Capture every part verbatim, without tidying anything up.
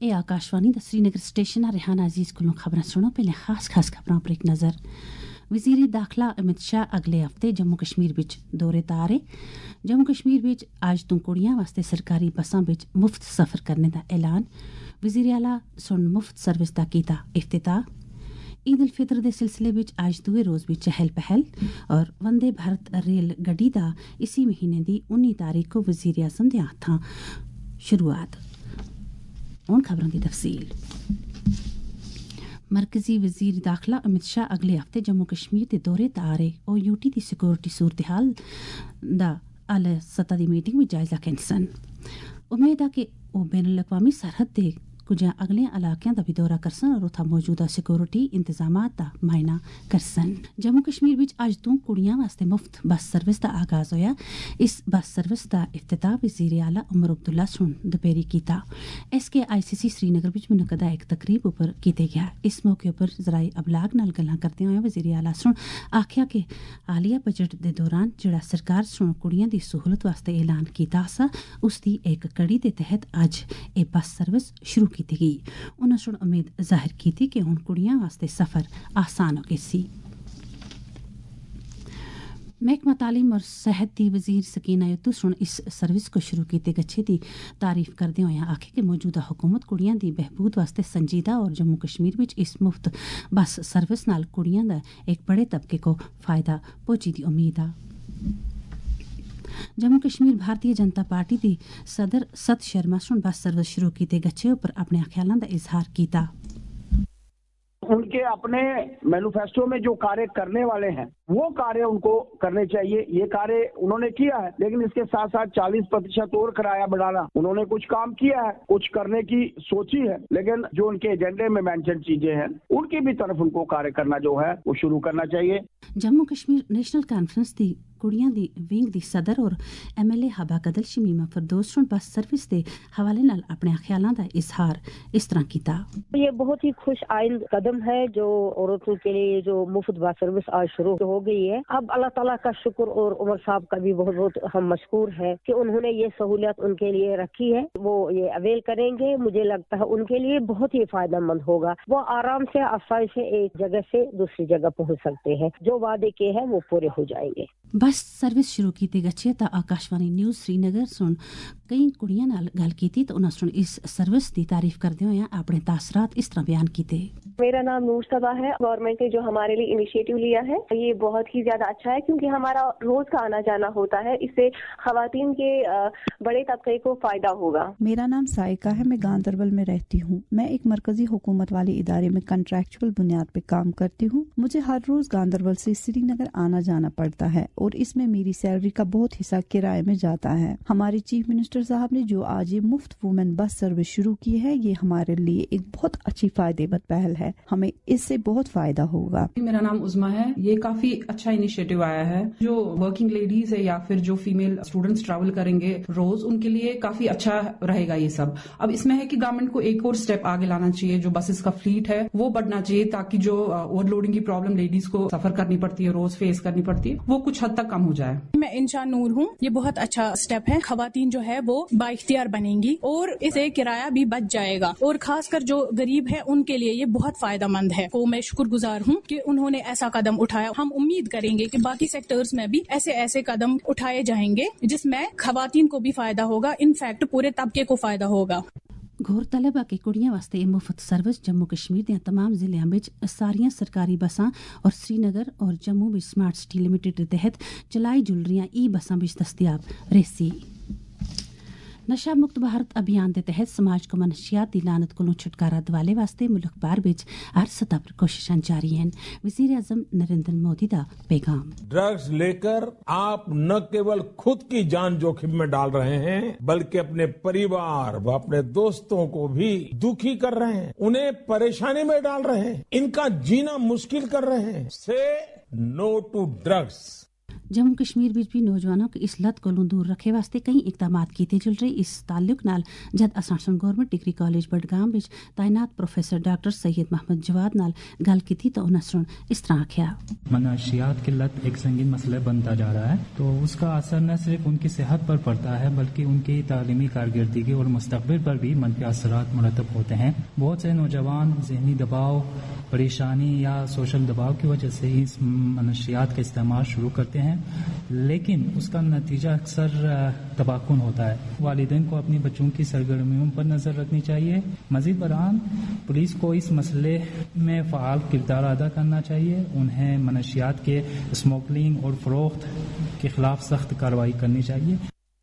ए आकाशवाणी दा श्रीनगर स्टेशन आ रेहान अजीज को खबर सुनो। पहले खास खास खबरों पर एक नज़र। वज़ीर दाखिला अमित शाह अगले हफ्ते जम्मू कश्मीर विच दौरे तारे। जम्मू कश्मीर विच अज तो कुड़ियां वास्ते सरकारी बसां विच मुफ्त सफर करने का ऐलान। वज़ीर आला सुन मुफ्त सर्विस दा कीता इफ्तिताह। ईद उल फितर दे सिलसिले विच अज दूए रोज़ भी चहल पहल और वंदे भारत रेल गड्डी दा इसी महीने दी उन्नी तारीख को वज़ीर आज़म दे हत्थां शुरुआत। उन खबरों की तफसील। मरकजी वज़ीर दाखिला अमित शाह अगले हफ्ते जम्मू कश्मीर के दौरे ते आ रहे। ओ यूटी की सिक्योरिटी सूरत हाल दा आला सतह की मीटिंग में जायजा कैंसन। उम्मीद है कि वह बैन अवी सरहद के कुछ अगले इलाकों का भी दौरा करसन और उत्थे मौजूदा सिक्योरिटी इंतजामात का मायना करसन। जम्मू कश्मीर विच अज तो कुड़ियां वास्ते मुफ्त बस सर्विस का आगाज होया। इस बस सर्विस का इफ्तिताह वज़ीर आला उमर अब्दुल्ला सुन दोपहरी कीता। एस के आई सी सी श्रीनगर विच मुनक्कदा एक तकरीब उपर कीते गया। इस मौके पर जराई अबलाग नाल गल्लां करदे होए वज़ीर आला सुन आख्या कि हालिया बजट दे दौरान जिहड़ा सरकार सुन कुड़ियां दी सहूलत वास्ते ऐलान कीता सा उसदी एक कड़ी दे तहत अज ए बस सर्विस शुरू की गई। उन्होंने सुन उम्मीद जाहिर की थी कि हुण कुड़ियां वास्ते सफर आसान हो गई। महकमा तालीम और सेहत की वजीर सकीना यतू सुन इस सर्विस को शुरू किए गच्छे की तारीफ करदे होए आखे कि मौजूदा हुकूमत कुड़ियां दी बहबूद वास्ते संजीदा और जम्मू कश्मीर विच इस मुफ्त बस सर्विस नाल कुड़ियां दा एक बड़े तबके को फायदा पहुंची दी उम्मीद आ। जम्मू कश्मीर भारतीय जनता पार्टी की सदर सत शर्मा सुन बस सर्विस शुरू किए गच्छे पर अपने ख्यालों का इजहार किया। उनके अपने मैनिफेस्टो में जो कार्य करने वाले हैं वो कार्य उनको करने चाहिए। ये कार्य उन्होंने किया है, लेकिन इसके साथ साथ चालीस प्रतिशत और किराया बढ़ाना उन्होंने कुछ काम किया है, कुछ करने की सोची है, लेकिन जो उनके एजेंडे में मेंशन चीजें हैं उनकी भी तरफ उनको कार्य करना जो है वो शुरू करना चाहिए। जम्मू कश्मीर नेशनल कॉन्फ्रेंस दी कुड़ियां दी विंग दी सदर और एम एल ए हबा कदल शमीमा फरदौस सुन बस सर्विस के हवाले नाल अपने ख्यालों का इजहार इस तरह किया। ये बहुत ही खुश आइंद कदम है जो औरतों के लिए जो मुफ्त बस सर्विस आज शुरू हो गई है। अब अल्लाह ताला का शुक्र और उमर साहब का भी बहुत बहुत हम मशकूर है कि उन्होंने ये सहूलियत उनके लिए रखी है। वो ये अवेल करेंगे, मुझे लगता है उनके लिए बहुत ही फायदेमंद होगा। वो आराम से आसानी से एक जगह से दूसरी जगह पहुंच सकते हैं। जो वादे किए हैं वो पूरे हो जाएंगे। बस सर्विस शुरू की गच्छे ता आकाशवाणी न्यूज़ श्रीनगर सुन कई कुड़ियां नाल गल कीती तो उन्होंने सुन इस सर्विस की तारीफ करदे होए अपने तासरात इस तरह बयान कीते। मेरा नाम नूर सबा है। गवर्नमेंट ने जो हमारे लिए इनिशिएटिव लिया है ये बहुत ही ज्यादा अच्छा है क्योंकि हमारा रोज का आना जाना होता है। इससे खवातीन के बड़े तबके को फायदा होगा। मेरा नाम साइका है, मैं गांधरबल में रहती हूँ। मैं एक मरकजी हुकूमत वाले इदारे में कंट्रैक्चुअल बुनियाद पे काम करती हूँ। मुझे हर रोज गांधरबल से श्रीनगर आना जाना पड़ता है और इसमें मेरी सैलरी का बहुत हिस्सा किराए में जाता है। हमारे चीफ मिनिस्टर साहब ने जो आज ये मुफ्त वुमेन बस सर्विस शुरू की है ये हमारे लिए एक बहुत अच्छी फायदेमंद पहल है। हमें इससे बहुत फायदा होगा। मेरा नाम उज़मा है। ये काफी अच्छा इनिशिएटिव आया है। जो वर्किंग लेडीज है या फिर जो फीमेल स्टूडेंट्स ट्रैवल करेंगे रोज उनके लिए काफी अच्छा रहेगा ये सब। अब इसमें है कि गवर्नमेंट को एक और स्टेप आगे लाना चाहिए। जो बसेस का फ्लीट है वो बढ़ना चाहिए ताकि जो ओवरलोडिंग की प्रॉब्लम लेडीज को सफर करनी पड़ती है, रोज फेस करनी पड़ती है, वो कुछ हद तक कम हो जाए। मैं इंशा नूर हूँ। ये बहुत अच्छा स्टेप है। खवातीन जो है वो बाइख्तियार बनेंगी और इससे किराया भी बच जाएगा और खासकर जो गरीब है उनके लिए ये बहुत फायदेमंद है। तो मैं शुक्रगुजार हूँ कि उन्होंने ऐसा कदम उठाया। हम उम्मीद करेंगे कि बाकी सेक्टर्स में भी ऐसे ऐसे कदम उठाए जाएंगे जिसमें खवातीन को भी फायदा होगा, इनफैक्ट पूरे तबके को फायदा होगा। गौरतलब है कि कुड़ियां वास्ते मुफ्त सर्विस जम्मू कश्मीर के तमाम जिलों में सारियां सरकारी बसां और श्रीनगर और जम्मू में स्मार्ट सिटी लिमिटेड के तहत चलाई जुल रही ई बसां भी दस्तियाब रेसी। नशा मुक्त भारत अभियान के तहत समाज को मनशियात दी लानत को छुटकारा दिवाले वास्ते मुल्क भर विच हर सतह पर कोशिशां जारी हैं। वज़ीर आज़म नरेंद्र मोदी का पैगाम। ड्रग्स लेकर आप न केवल खुद की जान जोखिम में डाल रहे हैं बल्कि अपने परिवार व अपने दोस्तों को भी दुखी कर रहे हैं, उन्हें परेशानी में डाल रहे हैं, इनका जीना मुश्किल कर रहे हैं। Say no to drugs. Jammu Kashmir विच भी नौजवानों की इस लत कोलों दूर रखे वास्ते कई इकदामात कीते चल रहे। इस ताल्लुक नाल जद असां गवर्नमेंट डिग्री कॉलेज बडगाम विच तैनात प्रोफेसर डॉक्टर सैयद मोहम्मद जवाद नाल गल कीती तो उन्होंने सुन इस तरह आख्या, मनशियात की लत एक संगीन मसला बनता जा रहा है, तो उसका असर न सिर्फ उनकी सेहत पर पड़ता है बल्कि उनकी तालीमी कारकर्दगी और मुस्तकबिल पर भी मनफी असरात मुरतब होते हैं। बहुत से नौजवान जहनी दबाव, परेशानी या सोशल दबाव की वजह से इस मनशियात का इस्तेमाल शुरू करते हैं, लेकिन उसका नतीजा अक्सर तबाहकुन होता है। वालिदैन को अपनी बच्चों की सरगर्मियों पर नजर रखनी चाहिए। मजीद बरान पुलिस को इस मसले में फ़ाल किरदार अदा करना चाहिए। उन्हें मनशियात के स्मगलिंग और फरोख्त के खिलाफ सख्त कार्रवाई करनी चाहिए।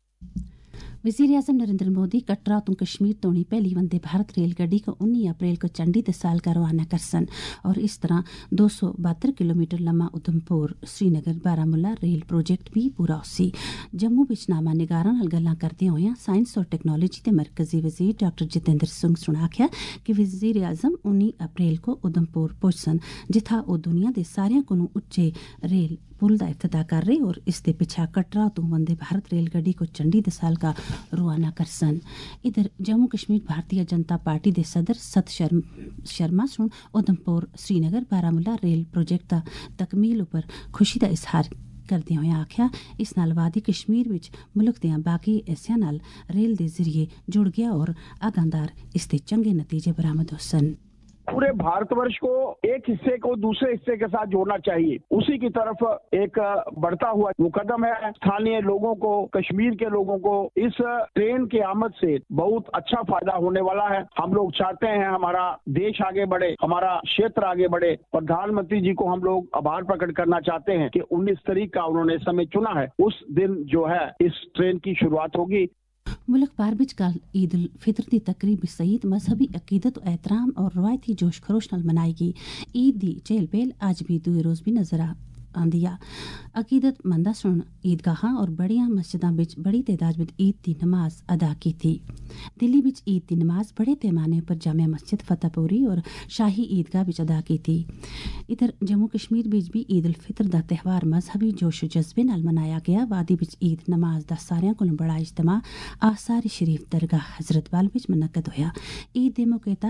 वज़ीर आज़म नरेंद्र मोदी कटरा तो कश्मीर तोणी पहली वंदे भारत रेलगाड़ी को उन्नीस अप्रैल को चंडी ते साल का रवाना करसन और इस तरह दो सौ बहत्तर किलोमीटर लम्मा उधमपुर श्रीनगर बारामूला रेल प्रोजेक्ट भी पूरा होसी। जम्मू विच नामा निगारां नाल गल्लां करदे होया साइंस और टेक्नोलॉजी के मरकजी वजीर डॉक्टर जितेंद्र सिंह सुन आख्या कि वज़ीर आज़म उन्नीस अप्रैल को उधमपुर पहुंचसन जिथा वो दुनिया के सारे कोलों उच्चे रेल पुल का इफ्तिताह कर रहे और इसके पिछा कटरा तो वंदे भारत रेलगाड़ी को चंडी दे साल का रवाना करसन। इधर जम्मू कश्मीर भारतीय जनता पार्टी के सदर सत शर्मा सुन उधमपुर श्रीनगर बारामूला रेल प्रोजेक्ट का तकमील उपर खुशी का इजहार करदे होए आख्या इस नाल वादी कश्मीर विच मुल्क दियां बाकी हिस्सियां नाल रेल दे जरिए जुड़ गया और आगांदार इसके चंगे नतीजे बरामद होसन। पूरे भारतवर्ष को एक हिस्से को दूसरे हिस्से के साथ जोड़ना चाहिए, उसी की तरफ एक बढ़ता हुआ वो कदम है। स्थानीय लोगों को, कश्मीर के लोगों को इस ट्रेन की आमद से बहुत अच्छा फायदा होने वाला है। हम लोग चाहते हैं हमारा देश आगे बढ़े, हमारा क्षेत्र आगे बढ़े। प्रधानमंत्री जी को हम लोग आभार प्रकट करना चाहते हैं कि उन्नीस तारीख का उन्होंने समय चुना है, उस दिन जो है इस ट्रेन की शुरुआत होगी। मुल्क भर विच कल ईद उल फितर की तकरीब सईद मजहबी अकीदत और एहतराम और रवायती जोश खरोश नाल मनाएगी। ईद दी चहल पहल अज भी दूए रोज भी नजर आंदिया। अकीदत मंदा सुन ईदगाहां और बड़ियां मस्जिदां विच बड़ी तादाद विच ईद की नमाज अदा की थी। दिल्ली विच ईद की नमाज बड़े पैमाने पर जामिया मस्जिद फतेहपुरी और शाही ईदगाह विच अदा की थी। इधर जम्मू कश्मीर विच भी ईद उल फितर दा त्यौहार मजहबी जोश जज्बे नाल मनाया गया। वादी विच ईद नमाज दा सारियां कोलों बड़ा इज्तिमा आसारी शरीफ दरगाह हजरतवाल विच मुनक्कद होया। ईद दे मौके ता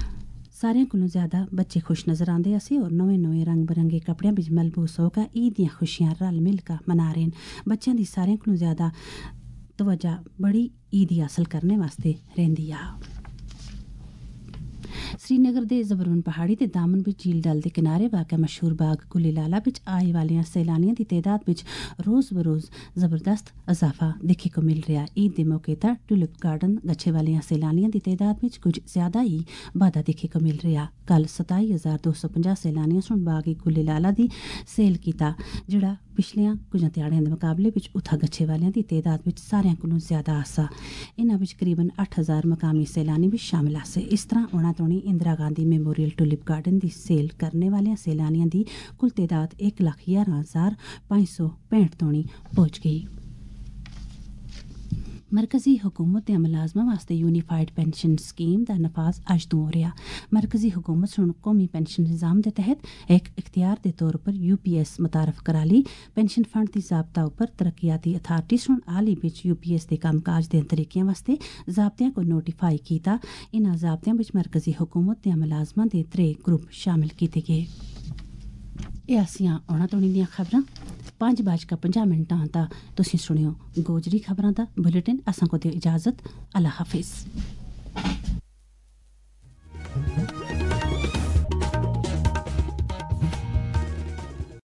सारे कोलों ज्यादा बच्चे खुश नजर आंदे असी और नवे नवे रंग बिरंगे कपड़ियां विच मलबूस होकर ईद दियां खुशियां रल मिल कर मना रहे हैं। बच्चों की सारे कोलों ज्यादा तवज्जो बड़ी ईद हासिल करने वास्ते रहिंदी आ। श्रीनगर दे जबरून पहाड़ी ते दामन विच झील डल दे किनारे वाक़ा मशहूर बाग गुली लाला विच आए वाले सैलानियों की तादाद विच रोज़ बरोज़ जबरदस्त इजाफा देखने को मिल रहा। ईद के मौके पर टुलिप गार्डन गच्छे वाले सैलानियों की तादाद विच कुछ ज्यादा ही वाधा देखने को मिल रहा। कल सताई हज़ार दो सौ पंजाह सैलानियों सुन बाग गुली लाला की सेल किया, जिहड़ा पिछलियां कुछ ध्याड़ियां के मुकाबले विच उत्था गच्छे वालियां की तादाद विच सारियां कोलों ज्यादा आसा। इन्हां विच करीबन अठ हज़ार मकामी सैलानी भी शामिल आसे। इस तरह उन्हां तोणी Indira Gandhi memorial tulip garden की सेल करने वाले सैलानियों की कुल तादाद एक लाख ग्यारह हजार पाँच सौ पैंठ तोणी पहुंच गई। मरकजी हुकूमत के मुलाजमां वास्ते यूनीफाइड पेंशन स्कीम का नफाज अज तो हो रहा। मरकजी हुकूमत सुन कौमी पेंशन निज़ाम के तहत एक इख्तियार के तौर पर यू पी एस मुतारफ करा ली। पेंशन फंड की ज़ाब्ता उपर तरक्याती अथार्टी सुन हाल ही विच यू पी एस के कामकाज के तरीकों वास्ते ज़ाब्तियां को नोटिफाई किया। इन्हां ज़ाब्तियां विच मरकजी हुकूमत के मुलाजमां के त्रै ग्रुप शामिल किए गए। ਇਹ ਅਸੀਆਂ ਉਹਨਾਂ ਤੋਂ ਦੀਆਂ ਖਬਰਾਂ पाँच बजकर पंजाह मिनटां ता तुसीं सुनियो गोजरी खबरां दा बुलेटिन। असां को दियो इजाजत। अल्लाह हाफिज़।